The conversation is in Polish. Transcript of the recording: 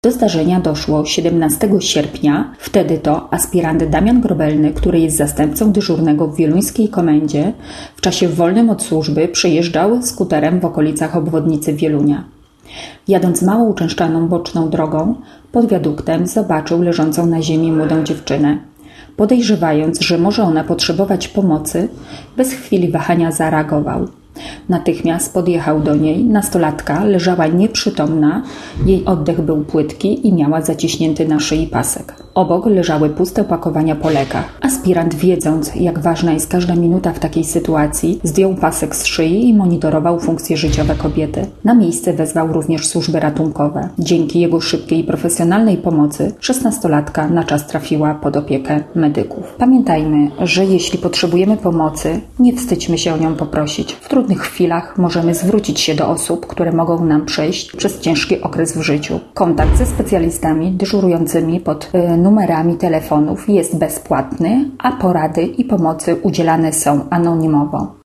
Do zdarzenia doszło 17 sierpnia. Wtedy to aspirant Damian Grobelny, który jest zastępcą dyżurnego w wieluńskiej komendzie, w czasie wolnym od służby przejeżdżał skuterem w okolicach obwodnicy Wielunia. Jadąc małą uczęszczaną boczną drogą, pod wiaduktem zobaczył leżącą na ziemi młodą dziewczynę. Podejrzewając, że może ona potrzebować pomocy, bez chwili wahania zareagował. Natychmiast podjechał do niej. Nastolatka leżała nieprzytomna, jej oddech był płytki i miała zaciśnięty na szyi pasek. Obok leżały puste opakowania po lekach. Aspirant, wiedząc, jak ważna jest każda minuta w takiej sytuacji, zdjął pasek z szyi i monitorował funkcje życiowe kobiety. Na miejsce wezwał również służby ratunkowe. Dzięki jego szybkiej i profesjonalnej pomocy 16-latka na czas trafiła pod opiekę medyków. Pamiętajmy, że jeśli potrzebujemy pomocy, nie wstydźmy się o nią poprosić. W trudnych chwilach możemy zwrócić się do osób, które mogą nam przejść przez ciężki okres w życiu. Kontakt ze specjalistami dyżurującymi pod numerami telefonów jest bezpłatny, a porady i pomocy udzielane są anonimowo.